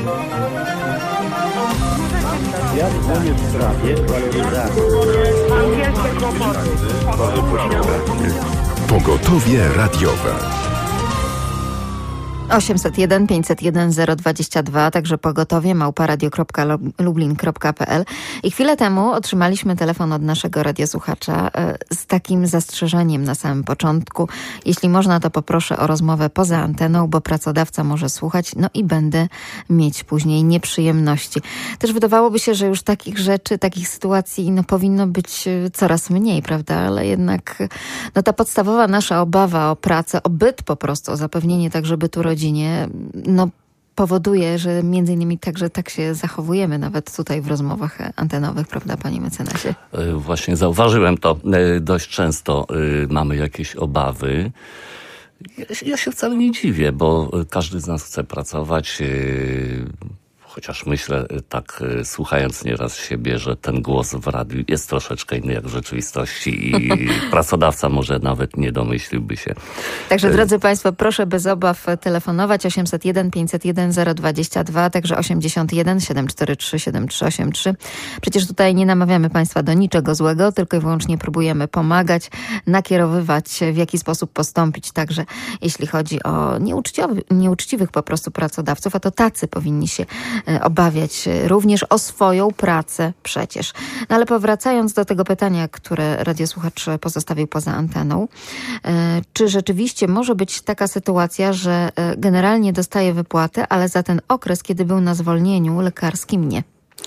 Ja dzwonię w sprawie waloryzacji. Mam wielkie kłopoty. Pogotowie radiowe. 801 501 022, także pogotowie @radio.lublin.pl. I chwilę temu otrzymaliśmy telefon od naszego radiosłuchacza z takim zastrzeżeniem na samym początku. Jeśli można, to poproszę o rozmowę poza anteną, bo pracodawca może słuchać, no i będę mieć później nieprzyjemności. Też wydawałoby się, że już takich rzeczy, takich sytuacji powinno być coraz mniej, prawda? Ale jednak ta podstawowa nasza obawa o pracę, o byt po prostu, o zapewnienie także bytu rodzinie, powoduje, że między innymi także tak się zachowujemy nawet tutaj w rozmowach antenowych, prawda, panie mecenasie? Właśnie zauważyłem to. Dość często mamy jakieś obawy. Ja się wcale nie dziwię, bo każdy z nas chce pracować. Chociaż myślę, tak słuchając nieraz siebie, że ten głos w radiu jest troszeczkę inny jak w rzeczywistości i pracodawca może nawet nie domyśliłby się. Także drodzy państwo, proszę bez obaw telefonować 801 501 022, także 81 743 7383. Przecież tutaj nie namawiamy państwa do niczego złego, tylko i wyłącznie próbujemy pomagać, nakierowywać, w jaki sposób postąpić, także jeśli chodzi o nieuczciwych po prostu pracodawców, a to tacy powinni się obawiać również o swoją pracę przecież. No ale powracając do tego pytania, które radiosłuchacz pozostawił poza anteną, czy rzeczywiście może być taka sytuacja, że generalnie dostaje wypłatę, ale za ten okres, kiedy był na zwolnieniu lekarskim, nie?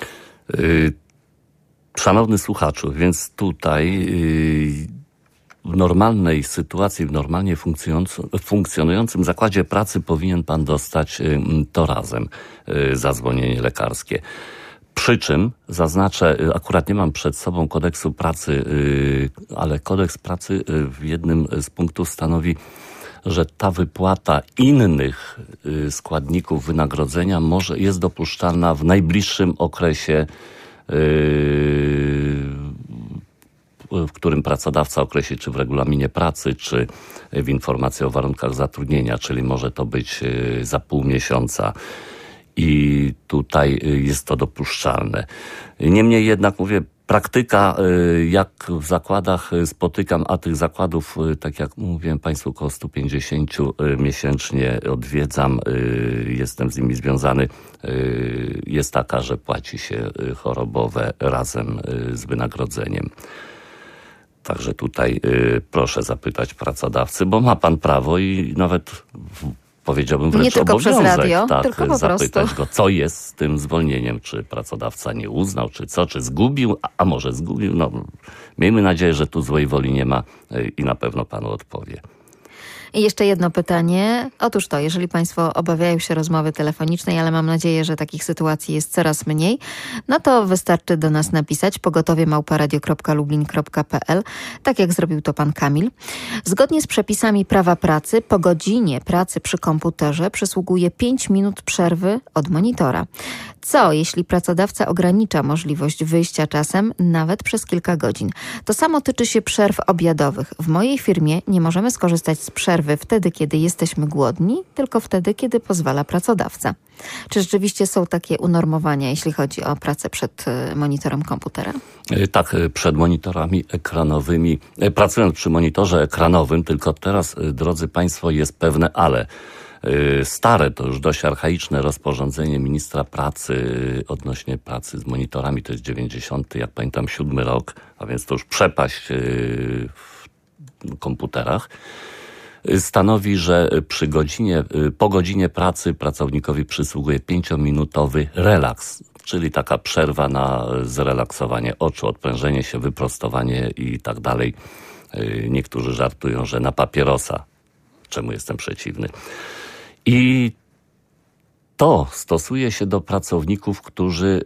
Szanowny słuchaczu, więc tutaj w normalnej sytuacji, w normalnie funkcjonującym zakładzie pracy powinien pan dostać to razem za zwolnienie lekarskie. Przy czym zaznaczę, akurat nie mam przed sobą kodeksu pracy, ale kodeks pracy w jednym z punktów stanowi, że ta wypłata innych składników wynagrodzenia jest dopuszczalna w najbliższym okresie, w którym pracodawca określi, czy w regulaminie pracy, czy w informacji o warunkach zatrudnienia, czyli może to być za pół miesiąca. I tutaj jest to dopuszczalne. Niemniej jednak mówię, praktyka, jak w zakładach spotykam, a tych zakładów, tak jak mówiłem państwu, około 150 miesięcznie odwiedzam, jestem z nimi związany, jest taka, że płaci się chorobowe razem z wynagrodzeniem. Także tutaj proszę zapytać pracodawcy, bo ma pan prawo i nawet powiedziałbym wręcz nie tylko obowiązek, przez radio, tylko po zapytać prostu go, co jest z tym zwolnieniem, czy pracodawca nie uznał, czy zgubił, a może zgubił. Miejmy nadzieję, że tu złej woli nie ma i na pewno panu odpowie. I jeszcze jedno pytanie. Otóż to, jeżeli państwo obawiają się rozmowy telefonicznej, ale mam nadzieję, że takich sytuacji jest coraz mniej, no to wystarczy do nas napisać pogotowie@radio.lublin.pl, tak jak zrobił to pan Kamil. Zgodnie z przepisami prawa pracy, po godzinie pracy przy komputerze przysługuje 5 minut przerwy od monitora. Co, jeśli pracodawca ogranicza możliwość wyjścia czasem nawet przez kilka godzin? To samo tyczy się przerw obiadowych. W mojej firmie nie możemy skorzystać z przerwy wtedy, kiedy jesteśmy głodni, tylko wtedy, kiedy pozwala pracodawca. Czy rzeczywiście są takie unormowania, jeśli chodzi o pracę przed monitorem komputera? Tak, przed monitorami ekranowymi, pracując przy monitorze ekranowym, tylko teraz, drodzy państwo, jest pewne ale. Stare, to już dość archaiczne rozporządzenie ministra pracy odnośnie pracy z monitorami, to jest 90, jak pamiętam, 7 rok, a więc to już przepaść w komputerach, stanowi, że po godzinie pracy pracownikowi przysługuje 5-minutowy relaks, czyli taka przerwa na zrelaksowanie oczu, odprężenie się, wyprostowanie i tak dalej. Niektórzy żartują, że na papierosa, czemu jestem przeciwny. I to stosuje się do pracowników, którzy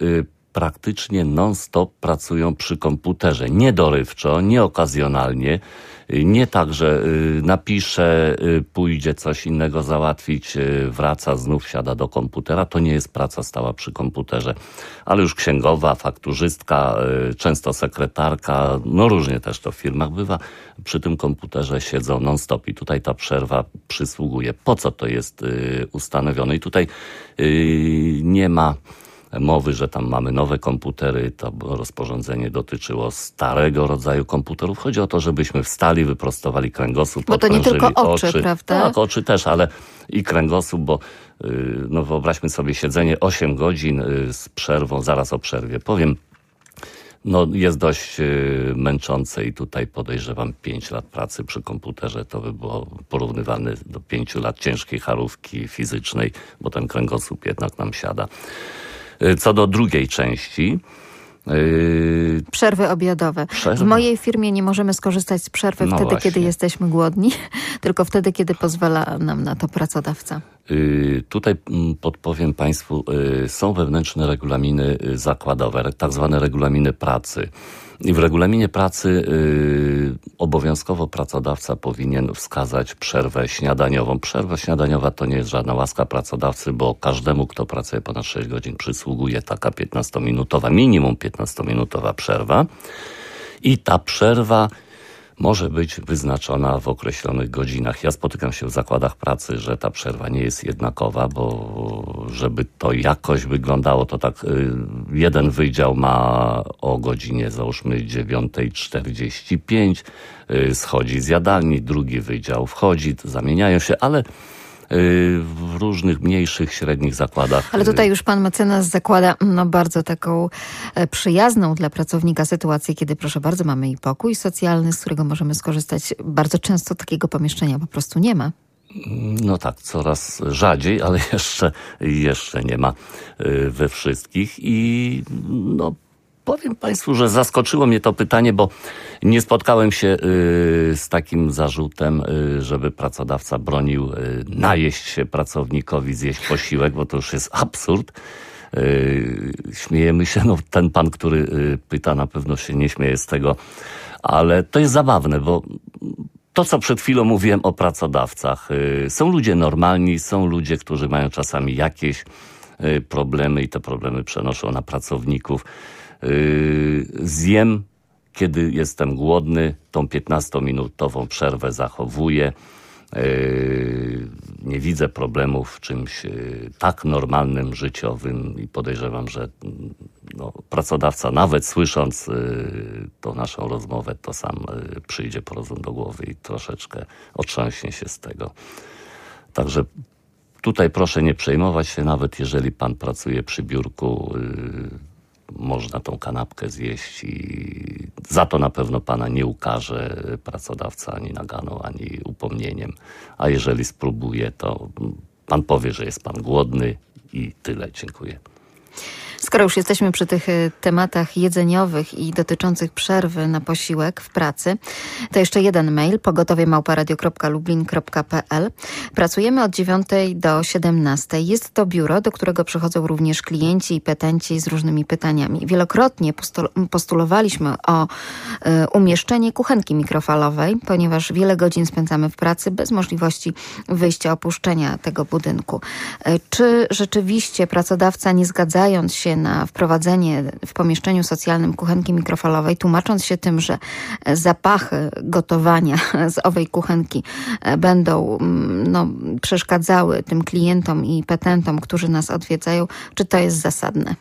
praktycznie non-stop pracują przy komputerze. Nie dorywczo, nie okazjonalnie, nie tak, że napisze, pójdzie coś innego załatwić, wraca, znów siada do komputera. To nie jest praca stała przy komputerze. Ale już księgowa, fakturzystka, często sekretarka, no różnie też to w firmach bywa, przy tym komputerze siedzą non-stop i tutaj ta przerwa przysługuje. Po co to jest ustanowione? I tutaj nie ma mowy, że tam mamy nowe komputery, to rozporządzenie dotyczyło starego rodzaju komputerów. Chodzi o to, żebyśmy wstali, wyprostowali kręgosłup, bo to nie tylko oczy, prawda? Tak, oczy też, ale i kręgosłup, bo no wyobraźmy sobie siedzenie 8 godzin z przerwą, zaraz o przerwie powiem. No jest dość męczące i tutaj podejrzewam 5 lat pracy przy komputerze to by było porównywalne do 5 lat ciężkiej charówki fizycznej, bo ten kręgosłup jednak nam siada. Co do drugiej części. Przerwy obiadowe. W mojej firmie nie możemy skorzystać z przerwy wtedy, właśnie. kiedy jesteśmy głodni, tylko wtedy, kiedy pozwala nam na to pracodawca. Tutaj podpowiem Państwu, są wewnętrzne regulaminy zakładowe, tak zwane regulaminy pracy. I w regulaminie pracy obowiązkowo pracodawca powinien wskazać przerwę śniadaniową. Przerwa śniadaniowa to nie jest żadna łaska pracodawcy, bo każdemu, kto pracuje ponad 6 godzin, przysługuje taka 15-minutowa, minimum 15-minutowa przerwa. I ta przerwa może być wyznaczona w określonych godzinach. Ja spotykam się w zakładach pracy, że ta przerwa nie jest jednakowa, bo żeby to jakoś wyglądało, to tak jeden wydział ma o godzinie załóżmy 9:45, schodzi z jadalni, drugi wydział wchodzi, zamieniają się, ale w różnych mniejszych, średnich zakładach. Ale tutaj już pan mecenas zakłada bardzo taką przyjazną dla pracownika sytuację, kiedy proszę bardzo mamy i pokój socjalny, z którego możemy skorzystać. Bardzo często takiego pomieszczenia po prostu nie ma. No tak, coraz rzadziej, ale jeszcze nie ma we wszystkich i no powiem Państwu, że zaskoczyło mnie to pytanie, bo nie spotkałem się z takim zarzutem, żeby pracodawca bronił najeść się pracownikowi, zjeść posiłek, bo to już jest absurd. Śmiejemy się, no ten pan, który pyta, na pewno się nie śmieje z tego, ale to jest zabawne, bo to, co przed chwilą mówiłem o pracodawcach, są ludzie normalni, są ludzie, którzy mają czasami jakieś problemy i te problemy przenoszą na pracowników. Zjem, kiedy jestem głodny, tą 15-minutową przerwę zachowuję. Nie widzę problemów w czymś tak normalnym, życiowym i podejrzewam, że pracodawca nawet słysząc tą naszą rozmowę, to sam przyjdzie po rozum do głowy i troszeczkę otrząśnie się z tego. Także tutaj proszę nie przejmować się, nawet jeżeli pan pracuje przy biurku, można tą kanapkę zjeść i za to na pewno pana nie ukarze pracodawca ani naganą, ani upomnieniem. A jeżeli spróbuje, to pan powie, że jest pan głodny i tyle. Dziękuję. Skoro już jesteśmy przy tych tematach jedzeniowych i dotyczących przerwy na posiłek w pracy, to jeszcze jeden mail, pogotowie@radio.lublin.pl. Pracujemy od 9 do 17. Jest to biuro, do którego przychodzą również klienci i petenci z różnymi pytaniami. Wielokrotnie postulowaliśmy o umieszczenie kuchenki mikrofalowej, ponieważ wiele godzin spędzamy w pracy bez możliwości wyjścia, opuszczenia tego budynku. Czy rzeczywiście pracodawca, nie zgadzając się na wprowadzenie w pomieszczeniu socjalnym kuchenki mikrofalowej, tłumacząc się tym, że zapachy gotowania z owej kuchenki będą przeszkadzały tym klientom i petentom, którzy nas odwiedzają, czy to jest zasadne?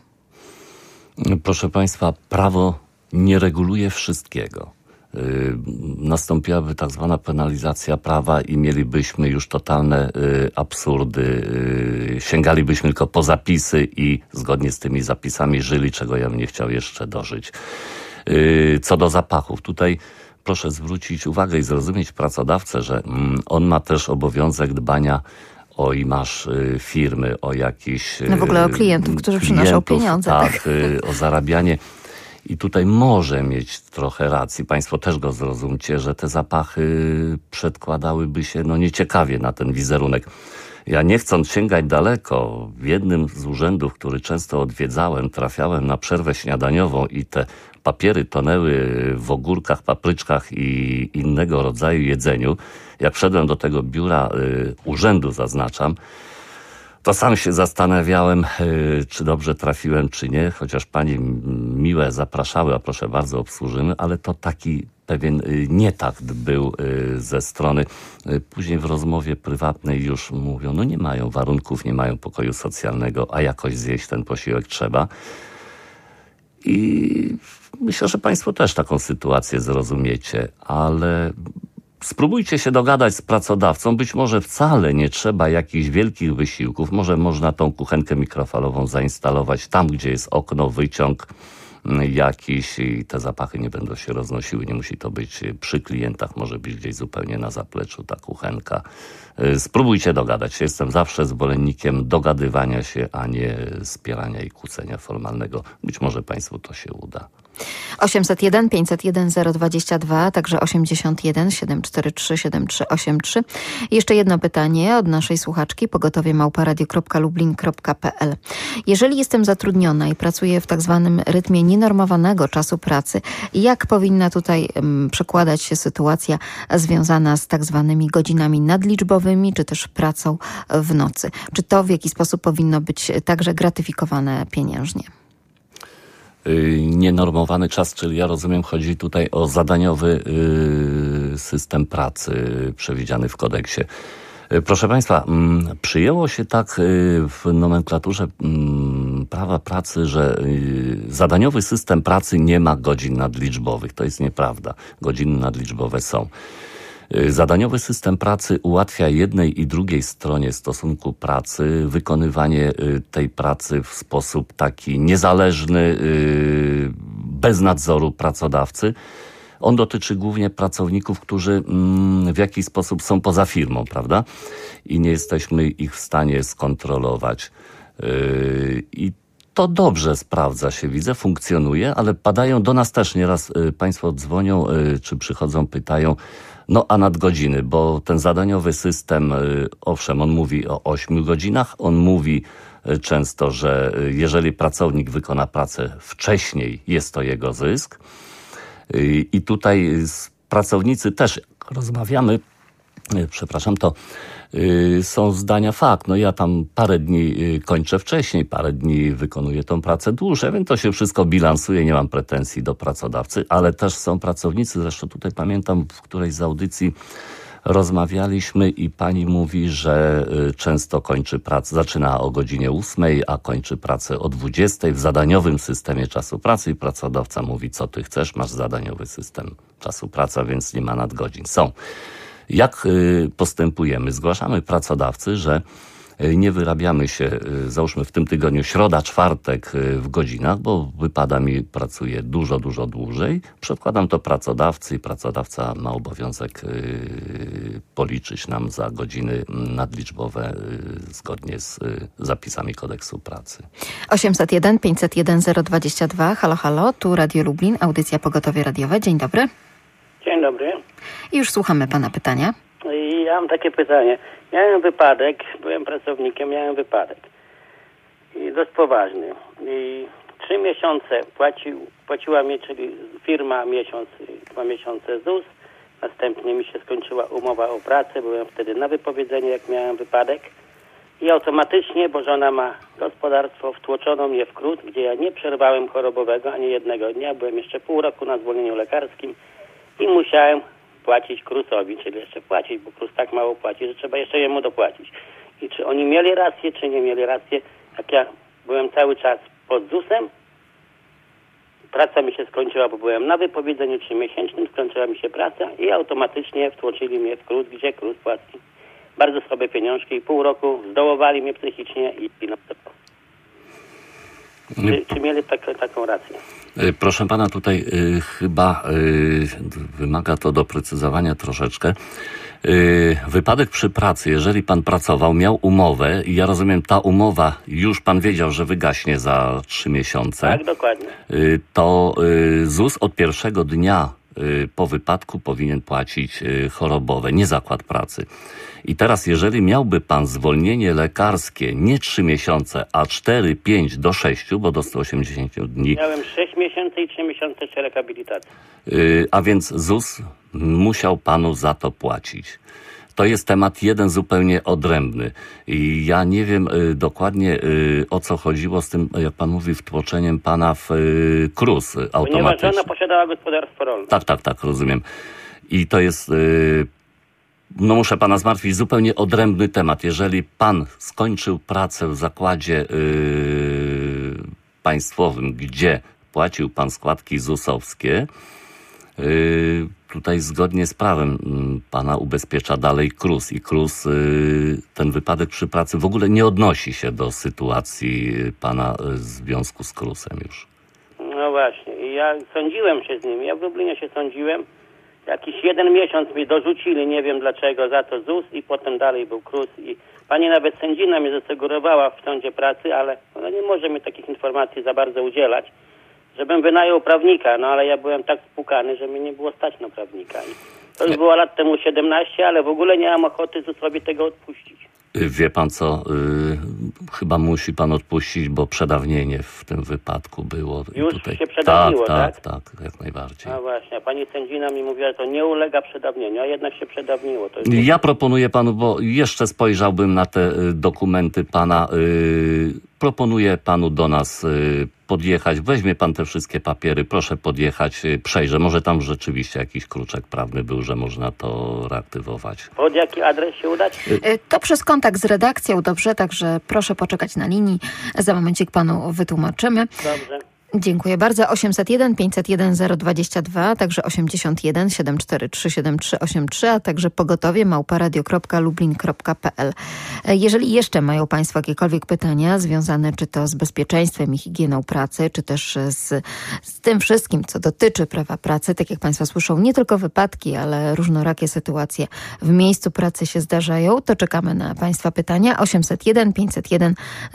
Proszę Państwa, prawo nie reguluje wszystkiego. Nastąpiłaby tak zwana penalizacja prawa i mielibyśmy już totalne absurdy. Sięgalibyśmy tylko po zapisy i zgodnie z tymi zapisami żyli, czego ja bym nie chciał jeszcze dożyć. Co do zapachów, tutaj proszę zwrócić uwagę i zrozumieć pracodawcę, że on ma też obowiązek dbania o imaż firmy, o jakiś... w ogóle o klientów, którzy przynoszą pieniądze. Tak, o zarabianie. I tutaj może mieć trochę racji. Państwo też go zrozumcie, że te zapachy przedkładałyby się nieciekawie na ten wizerunek. Ja nie chcąc sięgać daleko, w jednym z urzędów, który często odwiedzałem, trafiałem na przerwę śniadaniową i te papiery tonęły w ogórkach, papryczkach i innego rodzaju jedzeniu. Jak wszedłem do tego biura urzędu, zaznaczam, to sam się zastanawiałem, czy dobrze trafiłem, czy nie, chociaż pani miłe zapraszały, a proszę bardzo, obsłużymy, ale to taki pewien nietakt był ze strony. Później w rozmowie prywatnej już mówią, no nie mają warunków, nie mają pokoju socjalnego, a jakoś zjeść ten posiłek trzeba. I myślę, że państwo też taką sytuację zrozumiecie, ale spróbujcie się dogadać z pracodawcą. Być może wcale nie trzeba jakichś wielkich wysiłków. Może można tą kuchenkę mikrofalową zainstalować tam, gdzie jest okno, wyciąg jakiś i te zapachy nie będą się roznosiły. Nie musi to być przy klientach, może być gdzieś zupełnie na zapleczu ta kuchenka. Spróbujcie dogadać się. Jestem zawsze zwolennikiem dogadywania się, a nie spierania i kłócenia formalnego. Być może państwu to się uda. 801 501 022, także 81 743 7383. Jeszcze jedno pytanie od naszej słuchaczki, pogotowie@radio.lublin.pl. Jeżeli jestem zatrudniona i pracuję w tak zwanym rytmie nienormowanego czasu pracy, jak powinna tutaj przekładać się sytuacja związana z tak zwanymi godzinami nadliczbowymi, czy też pracą w nocy? Czy to w jakiś sposób powinno być także gratyfikowane pieniężnie? Nienormowany czas, czyli ja rozumiem, chodzi tutaj o zadaniowy system pracy przewidziany w kodeksie. Proszę państwa, przyjęło się tak w nomenklaturze prawa pracy, że zadaniowy system pracy nie ma godzin nadliczbowych. To jest nieprawda. Godziny nadliczbowe są. Zadaniowy system pracy ułatwia jednej i drugiej stronie stosunku pracy wykonywanie tej pracy w sposób taki niezależny, bez nadzoru pracodawcy. On dotyczy głównie pracowników, którzy w jakiś sposób są poza firmą, prawda? I nie jesteśmy ich w stanie skontrolować. I to dobrze sprawdza się, widzę, funkcjonuje, ale padają do nas też nieraz państwo dzwonią, czy przychodzą, pytają, no a nadgodziny, bo ten zadaniowy system, owszem, on mówi o 8 godzinach, on mówi często, że jeżeli pracownik wykona pracę wcześniej, jest to jego zysk. I tutaj pracownicy też rozmawiamy, to są zdania fakt. No ja tam parę dni kończę wcześniej, parę dni wykonuję tą pracę dłużej, więc to się wszystko bilansuje, nie mam pretensji do pracodawcy, ale też są pracownicy, zresztą tutaj pamiętam, w którejś z audycji rozmawialiśmy i pani mówi, że często kończy pracę, zaczyna o godzinie 8, a kończy pracę o 20 w zadaniowym systemie czasu pracy i pracodawca mówi, co ty chcesz, masz zadaniowy system czasu pracy, więc nie ma nadgodzin. Są. Jak postępujemy? Zgłaszamy pracodawcy, że nie wyrabiamy się, załóżmy w tym tygodniu środa, czwartek w godzinach, bo wypada mi, pracuję dużo dłużej. Przedkładam to pracodawcy i pracodawca ma obowiązek policzyć nam za godziny nadliczbowe zgodnie z zapisami kodeksu pracy. 801 501 022. Halo, halo, tu Radio Lublin, audycja Pogotowie Radiowe. Dzień dobry. Dzień dobry. I już słuchamy pana pytania. Ja mam takie pytanie. Miałem wypadek, byłem pracownikiem, miałem wypadek. I dość poważny. I 3 miesiące płaciła mi, czyli firma miesiąc, 2 miesiące ZUS. Następnie mi się skończyła umowa o pracę. Byłem wtedy na wypowiedzeniu, jak miałem wypadek. I automatycznie, bo żona ma gospodarstwo, wtłoczono mnie w KRUS, gdzie ja nie przerwałem chorobowego ani jednego dnia. Byłem jeszcze pół roku na zwolnieniu lekarskim i musiałem płacić KRUS-owi, czyli jeszcze płacić, bo KRUS tak mało płaci, że trzeba jeszcze jemu dopłacić. I czy oni mieli rację, czy nie mieli rację, jak ja byłem cały czas pod ZUS-em, praca mi się skończyła, bo byłem na wypowiedzeniu 3-miesięcznym, skończyła mi się praca i automatycznie wtłoczyli mnie w KRUS, gdzie KRUS płaci bardzo słabe pieniążki i pół roku zdołowali mnie psychicznie i czy mieli taką rację? Proszę pana, tutaj chyba wymaga to doprecyzowania troszeczkę. Wypadek przy pracy, jeżeli pan pracował, miał umowę i ja rozumiem, ta umowa, już pan wiedział, że wygaśnie za 3 miesiące. Tak, dokładnie. To ZUS od pierwszego dnia po wypadku powinien płacić chorobowe, nie zakład pracy. I teraz, jeżeli miałby pan zwolnienie lekarskie nie 3 miesiące, a 4, 5 do 6, bo do 180 dni. Miałem 6 miesięcy i 3 miesiące rehabilitacji. A więc ZUS musiał panu za to płacić. To jest temat jeden zupełnie odrębny. I ja nie wiem dokładnie, o co chodziło z tym, jak pan mówi, wtłoczeniem pana w KRUS automatyczny. Ponieważ żona posiadała gospodarstwo rolne. Tak, rozumiem. I to jest, muszę pana zmartwić, zupełnie odrębny temat. Jeżeli pan skończył pracę w zakładzie państwowym, gdzie płacił pan składki ZUS-owskie, tutaj zgodnie z prawem pana ubezpiecza dalej KRUS i KRUS ten wypadek przy pracy w ogóle nie odnosi się do sytuacji pana w związku z KRUS-em już. No właśnie. I ja sądziłem się z nim. Ja w Lublinie się sądziłem. Jakiś 1 miesiąc mi dorzucili, nie wiem dlaczego, za to ZUS i potem dalej był KRUS. I pani nawet sędzina mi zasugerowała w sądzie pracy, ale ona nie może mi takich informacji za bardzo udzielać, żebym wynajął prawnika, no ale ja byłem tak spłukany, że mi nie było stać na prawnika. I to już było lat temu 17, ale w ogóle nie mam ochoty ZUS-owi tego odpuścić. Wie pan co, chyba musi pan odpuścić, bo przedawnienie w tym wypadku było. Już tutaj... się przedawniło, tak? Tak, jak najbardziej. A właśnie, a pani sędzina mi mówiła, że to nie ulega przedawnieniu, a jednak się przedawniło. To jest... Ja proponuję panu, bo jeszcze spojrzałbym na te dokumenty pana, proponuję panu do nas podjechać, weźmie pan te wszystkie papiery, proszę podjechać, przejrzę. Może tam rzeczywiście jakiś kruczek prawny był, że można to reaktywować. Pod jaki adres się udać? To przez kontakt z redakcją, dobrze? Także proszę poczekać na linii. Za momencik panu wytłumaczymy. Dobrze. Dziękuję bardzo. 801 501 022, także 81 743 7383, a także pogotowie @radio.lublin.pl. Jeżeli jeszcze mają państwo jakiekolwiek pytania związane czy to z bezpieczeństwem i higieną pracy, czy też z tym wszystkim, co dotyczy prawa pracy, tak jak państwo słyszą, nie tylko wypadki, ale różnorakie sytuacje w miejscu pracy się zdarzają, to czekamy na państwa pytania. 801 501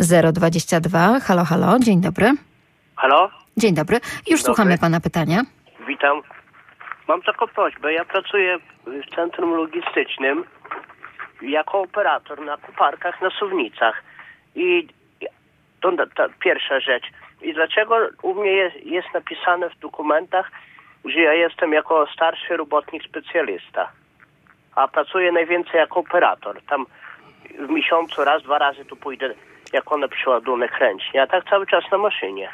022. Halo, halo, dzień dobry. Halo? Dzień dobry. Już słuchamy pana pytania. Witam. Mam taką prośbę. Ja pracuję w centrum logistycznym jako operator na koparkach na suwnicach. I to ta pierwsza rzecz. I dlaczego u mnie jest napisane w dokumentach, że ja jestem jako starszy robotnik specjalista, a pracuję najwięcej jako operator. Tam w miesiącu raz, 2 razy tu pójdę jako na przeładunek ręcznie, a tak cały czas na maszynie.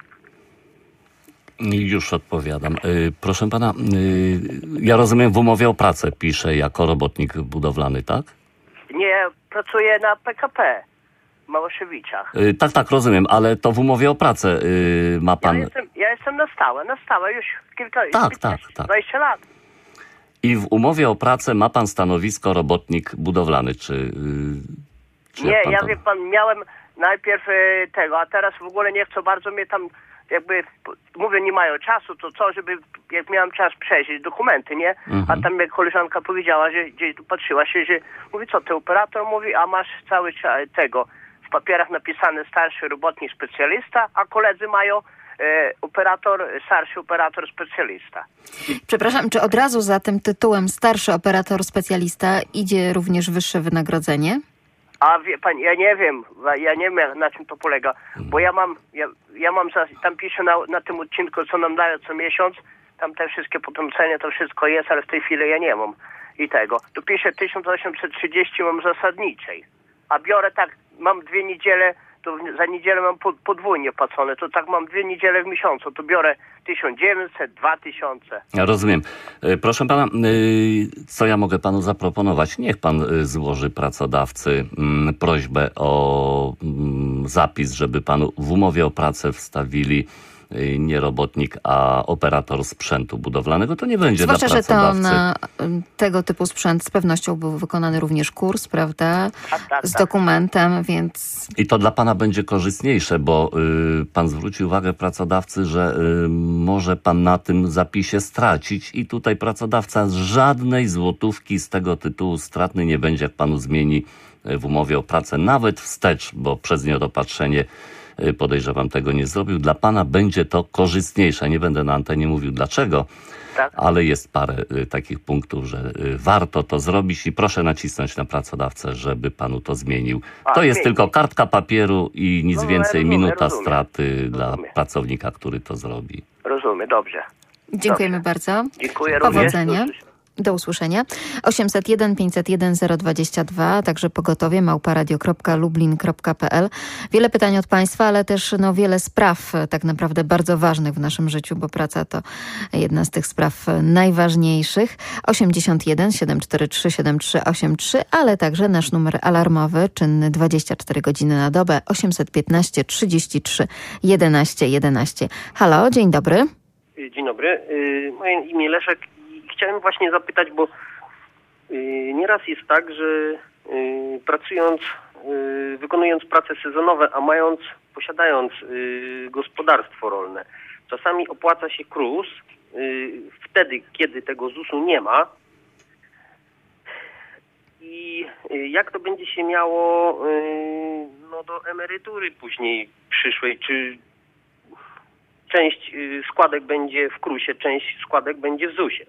Już odpowiadam. Proszę pana, ja rozumiem, w umowie o pracę piszę jako robotnik budowlany, tak? Nie, pracuję na PKP w Małoszewiczach. Tak, rozumiem, ale to w umowie o pracę ma pan... Ja jestem na stałe już kilka... Tak. 20 lat. I w umowie o pracę ma pan stanowisko robotnik budowlany, czy nie, ja wie pan, miałem najpierw tego, a teraz w ogóle nie chcą bardzo mnie tam... Jakby, mówię, nie mają czasu, to co, żeby, jak miałem czas przejrzeć dokumenty, nie? A tam jak koleżanka powiedziała, że gdzieś tu patrzyła się, że mówi, co ty operator? Mówi, a masz cały czas tego, w papierach napisane starszy robotnik specjalista, a koledzy mają starszy operator specjalista. Przepraszam, czy od razu za tym tytułem starszy operator specjalista idzie również wyższe wynagrodzenie? A wie pan, ja nie wiem na czym to polega, bo ja mam tam piszę na tym odcinku, co nam dają co miesiąc, tam te wszystkie potrącenia, to wszystko jest, ale w tej chwili ja nie mam i tego. Tu piszę 1830 mam zasadniczej, a biorę tak, mam 2 niedziele, to za niedzielę mam podwójnie płacone, to tak mam 2 niedziele w miesiącu, to biorę 1900, 2000. Ja rozumiem. Proszę pana, co ja mogę panu zaproponować? Niech pan złoży pracodawcy prośbę o zapis, żeby panu w umowie o pracę wstawili nie robotnik, a operator sprzętu budowlanego. To nie będzie zwłaszcza, dla pracodawcy. Że to na tego typu sprzęt z pewnością był wykonany również kurs, prawda? Z dokumentem, więc... I to dla pana będzie korzystniejsze, bo pan zwrócił uwagę pracodawcy, że może pan na tym zapisie stracić i tutaj pracodawca żadnej złotówki z tego tytułu stratny nie będzie, jak panu zmieni w umowie o pracę, nawet wstecz, bo przez niedopatrzenie podejrzewam, tego nie zrobił. Dla pana będzie to korzystniejsze. Nie będę na antenie mówił dlaczego, Tak? ale jest parę takich punktów, że warto to zrobić i proszę nacisnąć na pracodawcę, żeby panu to zmienił. To jest tylko kartka papieru i nic więcej, minuta straty dla pracownika, który to zrobi. Rozumiem, dobrze. Dziękujemy bardzo. Dziękuję również. Powodzenia. Do usłyszenia. 801 501 022, także pogotowie małparadio.lublin.pl. Wiele pytań od Państwa, ale też wiele spraw tak naprawdę bardzo ważnych w naszym życiu, bo praca to jedna z tych spraw najważniejszych. 81 743 7383, ale także nasz numer alarmowy, czynny 24 godziny na dobę, 815 33 11 11. Halo, dzień dobry. Dzień dobry. Moje imię Leszek. Chciałem właśnie zapytać, bo nieraz jest tak, że pracując, wykonując prace sezonowe, a posiadając gospodarstwo rolne, czasami opłaca się KRUS wtedy, kiedy tego ZUS-u nie ma. I jak to będzie się miało do emerytury później przyszłej? Czy część składek będzie w KRUS-ie, część składek będzie w ZUS-ie?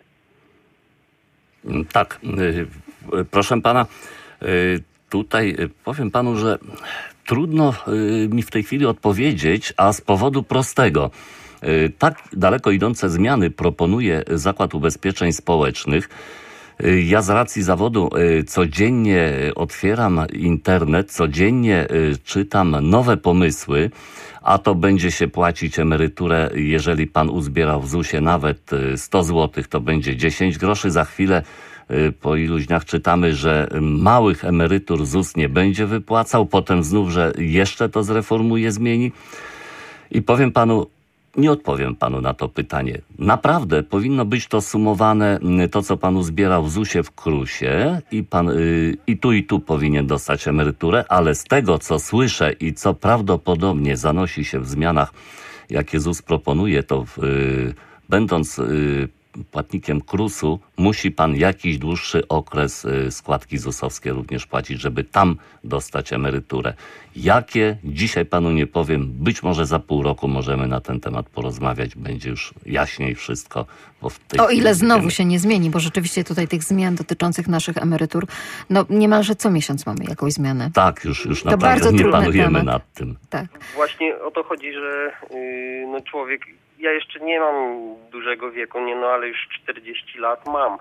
Tak, proszę pana, tutaj powiem panu, że trudno mi w tej chwili odpowiedzieć, a z powodu prostego. Tak daleko idące zmiany proponuje Zakład Ubezpieczeń Społecznych. Ja z racji zawodu codziennie otwieram internet, codziennie czytam nowe pomysły, a to będzie się płacić emeryturę, jeżeli pan uzbierał w ZUS-ie nawet 100 zł, to będzie 10 groszy. Za chwilę po iluś dniach czytamy, że małych emerytur ZUS nie będzie wypłacał, potem znów, że jeszcze to zreformuje, zmieni. I powiem panu, nie odpowiem panu na to pytanie. Naprawdę powinno być to sumowane, to co pan uzbierał w ZUS-ie, w KRUS-ie i pan i tu powinien dostać emeryturę, ale z tego co słyszę i co prawdopodobnie zanosi się w zmianach, jakie ZUS proponuje, to będąc płatnikiem KRUS-u musi pan jakiś dłuższy okres składki ZUS-owskie również płacić, żeby tam dostać emeryturę. Jakie? Dzisiaj panu nie powiem. Być może za pół roku możemy na ten temat porozmawiać. Będzie już jaśniej wszystko. Bo w tej O ile znowu wiemy. się nie zmieni, bo rzeczywiście tutaj tych zmian dotyczących naszych emerytur, niemalże co miesiąc mamy jakąś zmianę. Tak, już To naprawdę bardzo nie trudny panujemy temat. nad tym. Tak. Właśnie o to chodzi, że człowiek, ja jeszcze nie mam dużego wieku, ale już 40 lat mam.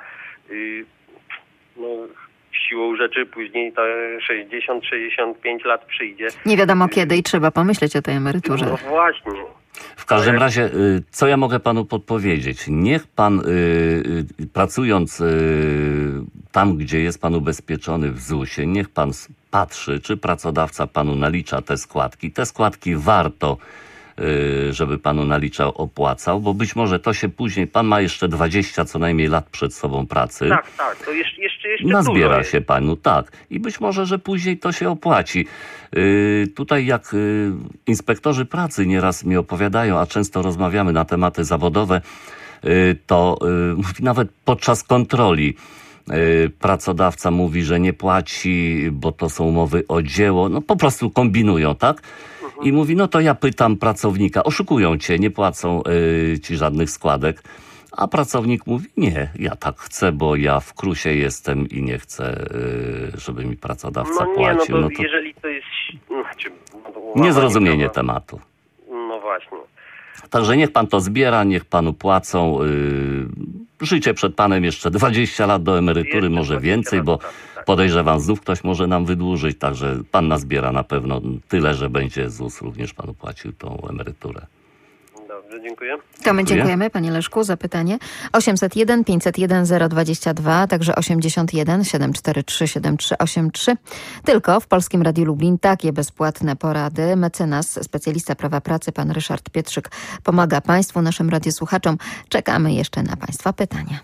Siłą rzeczy później te 60-65 lat przyjdzie. Nie wiadomo kiedy i trzeba pomyśleć o tej emeryturze. No właśnie. W każdym razie, co ja mogę panu podpowiedzieć? Niech pan, pracując tam, gdzie jest pan ubezpieczony w ZUS-ie, niech pan patrzy, czy pracodawca panu nalicza te składki. Te składki warto, żeby panu naliczał, opłacał, bo być może to się później, pan ma jeszcze 20 co najmniej lat przed sobą pracy. Tak, to jeszcze Nazbiera dużo się panu, tak. I być może, że później to się opłaci. Tutaj jak inspektorzy pracy nieraz mi opowiadają, a często rozmawiamy na tematy zawodowe, to nawet podczas kontroli pracodawca mówi, że nie płaci, bo to są umowy o dzieło. Po prostu kombinują, tak? I mówi, to ja pytam pracownika, oszukują cię, nie płacą ci żadnych składek. A pracownik mówi, nie, ja tak chcę, bo ja w KRUS-ie jestem i nie chcę, żeby mi pracodawca płacił. To jeżeli to jest... Niezrozumienie tematu. No właśnie. Także niech pan to zbiera, niech panu płacą. Życie przed panem jeszcze 20 lat do emerytury, Jeszcze może więcej, bo tak. podejrzewam, znów ktoś może nam wydłużyć. Także pan nazbiera na pewno tyle, że będzie ZUS również panu płacił tą emeryturę. Dobrze, dziękuję. To my dziękujemy, panie Leszku, za pytanie. 801 501 022, także 81 743 7383. Tylko w Polskim Radiu Lublin takie bezpłatne porady. Mecenas, specjalista prawa pracy, pan Ryszard Pietrzyk pomaga państwu, naszym radiosłuchaczom. Czekamy jeszcze na państwa pytania.